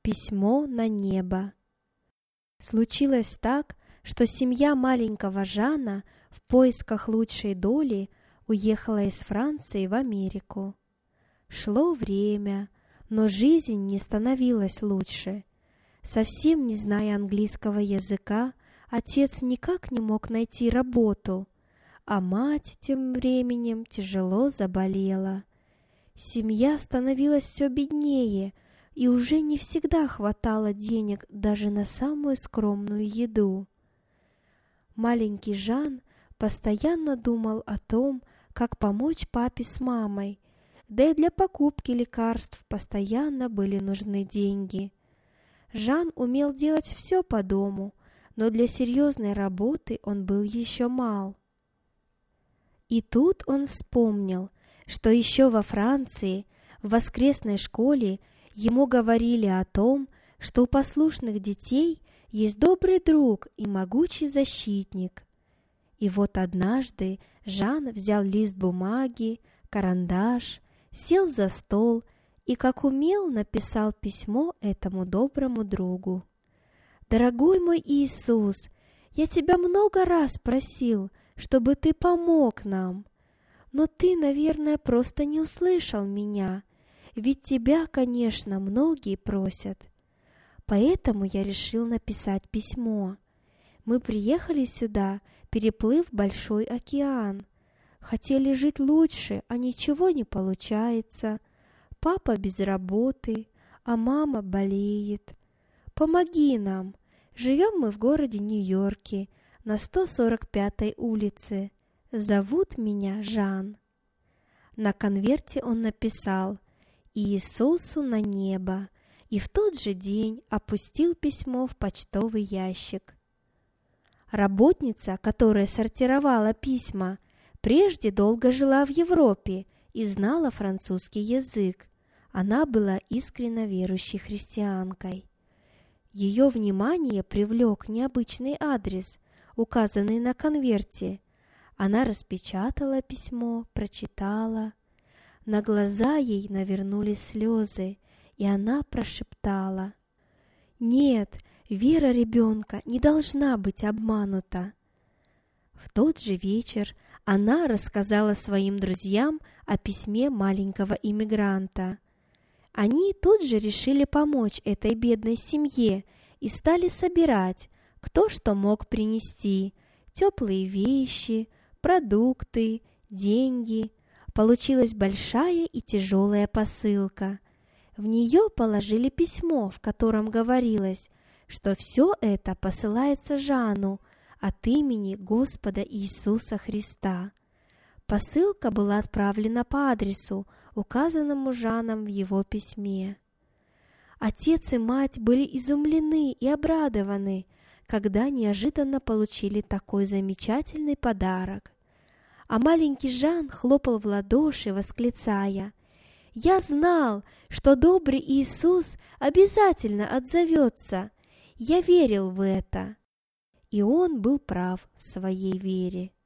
Письмо на небо. Случилось так, что семья маленького Жана в поисках лучшей доли уехала из Франции в Америку. Шло время, но жизнь не становилась лучше. Совсем не зная английского языка, отец никак не мог найти работу, а мать тем временем тяжело заболела. Семья становилась все беднее, и уже не всегда хватало денег даже на самую скромную еду. Маленький Жан постоянно думал о том, как помочь папе с мамой, да и для покупки лекарств постоянно были нужны деньги. Жан умел делать все по дому, но для серьезной работы он был еще мал. И тут он вспомнил, что еще во Франции, в воскресной школе, ему говорили о том, что у послушных детей есть добрый друг и могучий защитник. И вот однажды Жан взял лист бумаги, карандаш, сел за стол и, как умел, написал письмо этому доброму другу. «Дорогой мой Иисус, я тебя много раз просил, чтобы ты помог нам, но ты, наверное, просто не услышал меня. Ведь тебя, конечно, многие просят. Поэтому я решил написать письмо. Мы приехали сюда, переплыв большой океан. Хотели жить лучше, а ничего не получается. Папа без работы, а мама болеет. Помоги нам. Живем мы в городе Нью-Йорке, на 145-й улице. Зовут меня Жан». На конверте он написал «Иисусу на небо» и в тот же день опустил письмо в почтовый ящик. Работница, которая сортировала письма, прежде долго жила в Европе и знала французский язык. Она была искренне верующей христианкой. Ее внимание привлек необычный адрес, указанный на конверте. Она распечатала письмо, прочитала. На глаза ей навернулись слезы, и она прошептала: «Нет, вера ребенка не должна быть обманута». В тот же вечер она рассказала своим друзьям о письме маленького иммигранта. Они тут же решили помочь этой бедной семье и стали собирать, кто что мог принести: теплые вещи, продукты, деньги. Получилась большая и тяжелая посылка. В нее положили письмо, в котором говорилось, что все это посылается Жану от имени Господа Иисуса Христа. Посылка была отправлена по адресу, указанному Жаном в его письме. Отец и мать были изумлены и обрадованы, когда неожиданно получили такой замечательный подарок. А маленький Жан хлопал в ладоши, восклицая: «Я знал, что добрый Иисус обязательно отзовется. Я верил в это». И он был прав в своей вере.